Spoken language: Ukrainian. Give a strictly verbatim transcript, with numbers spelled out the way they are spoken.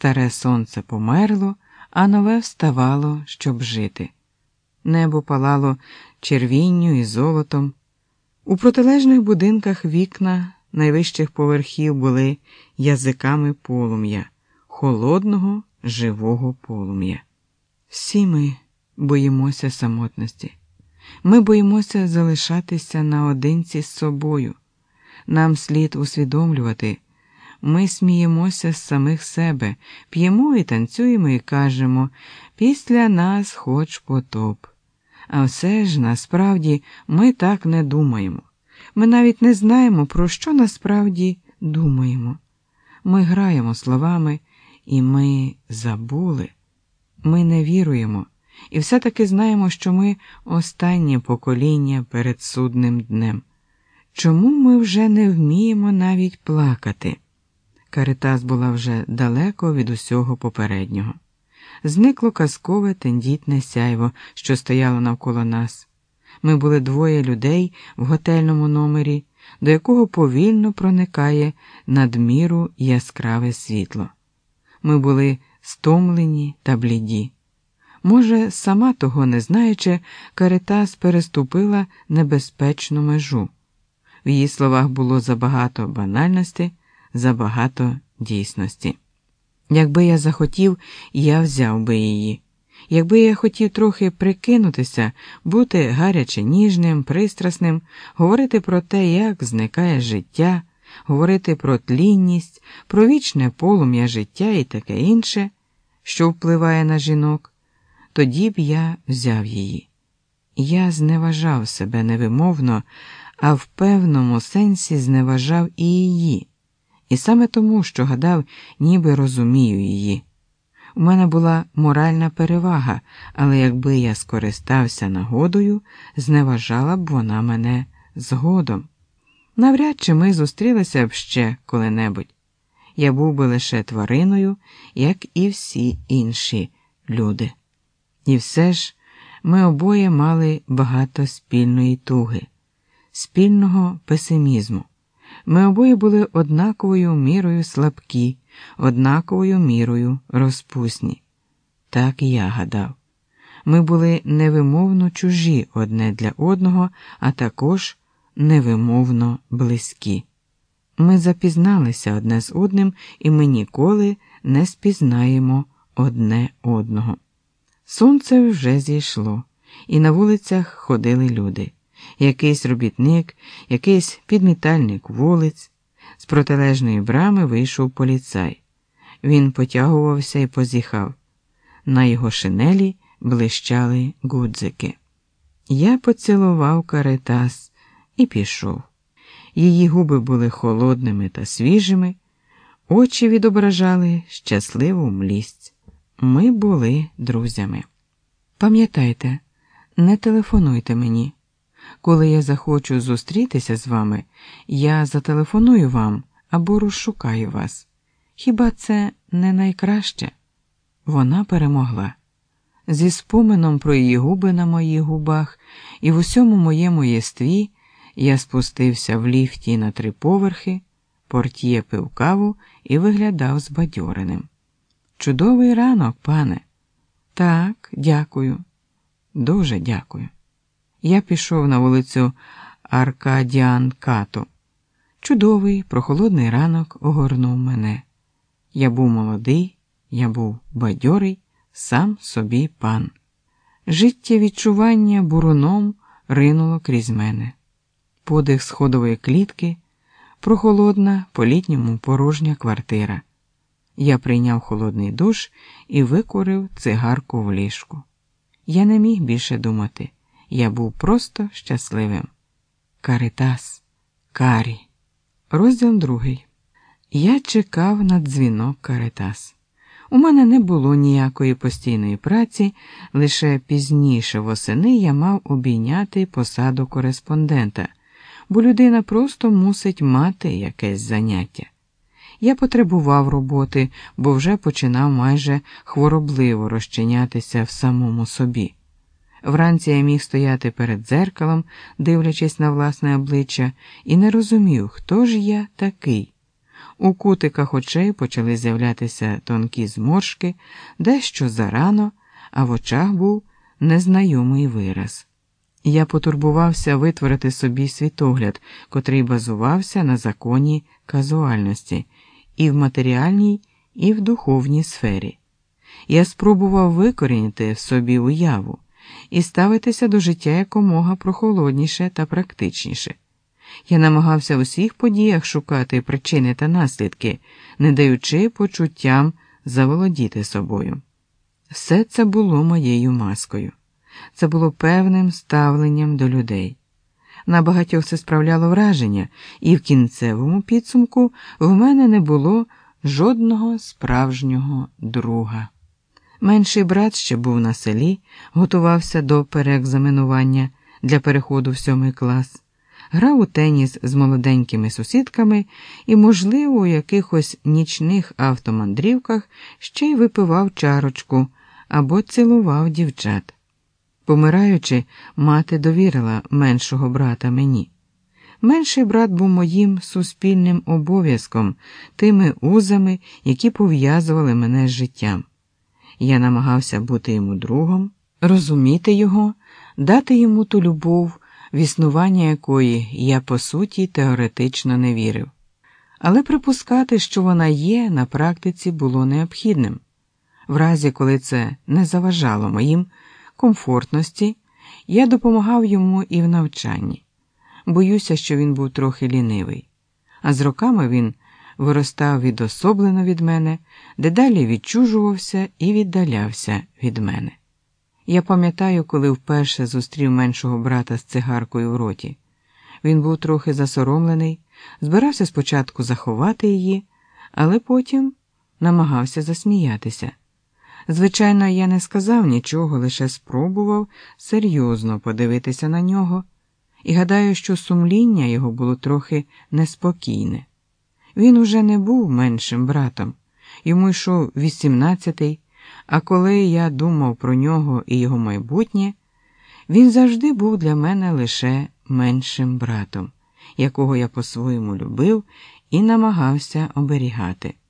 Старе сонце померло, а нове вставало, щоб жити. Небо палало червінню і золотом. У протилежних будинках вікна найвищих поверхів були язиками полум'я, холодного, живого полум'я. Всі ми боїмося самотності. Ми боїмося залишатися наодинці з собою. Нам слід усвідомлювати, ми сміємося з самих себе, п'ємо і танцюємо і кажемо «після нас хоч потоп». А все ж, насправді, ми так не думаємо. Ми навіть не знаємо, про що насправді думаємо. Ми граємо словами, і ми забули. Ми не віруємо, і все-таки знаємо, що ми останнє покоління перед судним днем. Чому ми вже не вміємо навіть плакати? Каритас була вже далеко від усього попереднього. Зникло казкове тендітне сяйво, що стояло навколо нас. Ми були двоє людей в готельному номері, до якого повільно проникає надміру яскраве світло. Ми були стомлені та бліді. Може, сама того не знаючи, Каритас переступила небезпечну межу. В її словах було забагато банальності, забагато дійсності. Якби я захотів, я взяв би її. Якби я хотів трохи прикинутися, бути гаряче ніжним, пристрасним, говорити про те, як зникає життя, говорити про тлінність, про вічне полум'я життя і таке інше, що впливає на жінок, тоді б я взяв її. Я зневажав себе невимовно, а в певному сенсі зневажав і її. І саме тому, що гадав, ніби розумію її. У мене була моральна перевага, але якби я скористався нагодою, зневажала б вона мене згодом. Навряд чи ми зустрілися б ще коли-небудь. Я був би лише твариною, як і всі інші люди. І все ж ми обоє мали багато спільної туги, спільного песимізму. Ми обоє були однаковою мірою слабкі, однаковою мірою розпусні. Так я гадав. Ми були невимовно чужі одне для одного, а також невимовно близькі. Ми запізналися одне з одним, і ми ніколи не спізнаємо одне одного. Сонце вже зійшло, і на вулицях ходили люди. Якийсь робітник, якийсь підмітальник вулиць. З протилежної брами вийшов поліцай. Він потягувався і позіхав. На його шинелі блищали гудзики. Я поцілував Каритас і пішов. Її губи були холодними та свіжими, очі відображали щасливу млість. Ми були друзями. Пам'ятайте, не телефонуйте мені. Коли я захочу зустрітися з вами, я зателефоную вам або розшукаю вас. Хіба це не найкраще? Вона перемогла. Зі спомином про її губи на моїх губах і в усьому моєму єстві я спустився в ліфті на три поверхи, портьє пив каву і виглядав збадьореним. Чудовий ранок, пане. Так, дякую. Дуже дякую. Я пішов на вулицю Аркадіан-Като. Чудовий, прохолодний ранок огорнув мене. Я був молодий, я був бадьорий, сам собі пан. Життєвідчування буруном ринуло крізь мене. Подих сходової клітки, прохолодна, по-літньому порожня квартира. Я прийняв холодний душ і викурив цигарку в ліжку. Я не міг більше думати. Я був просто щасливим. Каритас. Карі. Розділ другий. Я чекав на дзвінок Каритас. У мене не було ніякої постійної праці, лише пізніше восени я мав обійняти посаду кореспондента, бо людина просто мусить мати якесь заняття. Я потребував роботи, бо вже починав майже хворобливо розчинятися в самому собі. Вранці я міг стояти перед дзеркалом, дивлячись на власне обличчя, і не розумів, хто ж я такий. У кутиках очей почали з'являтися тонкі зморшки, дещо зарано, а в очах був незнайомий вираз. Я потурбувався витворити собі світогляд, котрий базувався на законі казуальності і в матеріальній, і в духовній сфері. Я спробував викорінити в собі уяву і ставитися до життя якомога прохолодніше та практичніше. Я намагався в усіх подіях шукати причини та наслідки, не даючи почуттям заволодіти собою. Все це було моєю маскою. Це було певним ставленням до людей. На багатьох це справляло враження, і в кінцевому підсумку в мене не було жодного справжнього друга. Менший брат ще був на селі, готувався до переекзаменування для переходу в сьомий клас, грав у теніс з молоденькими сусідками і, можливо, у якихось нічних автомандрівках ще й випивав чарочку або цілував дівчат. Помираючи, мати довірила меншого брата мені. Менший брат був моїм суспільним обов'язком, тими узами, які пов'язували мене з життям. Я намагався бути йому другом, розуміти його, дати йому ту любов, в існування якої я, по суті, теоретично не вірив. Але припускати, що вона є, на практиці було необхідним. В разі, коли це не заважало моїм комфортності, я допомагав йому і в навчанні. Боюся, що він був трохи лінивий. А з роками він виростав відособлено від мене, дедалі відчужувався і віддалявся від мене. Я пам'ятаю, коли вперше зустрів меншого брата з цигаркою в роті. Він був трохи засоромлений, збирався спочатку заховати її, але потім намагався засміятися. Звичайно, я не сказав нічого, лише спробував серйозно подивитися на нього, і гадаю, що сумління його було трохи неспокійне. Він уже не був меншим братом, йому йшов вісімнадцятий, а коли я думав про нього і його майбутнє, він завжди був для мене лише меншим братом, якого я по-своєму любив і намагався оберігати.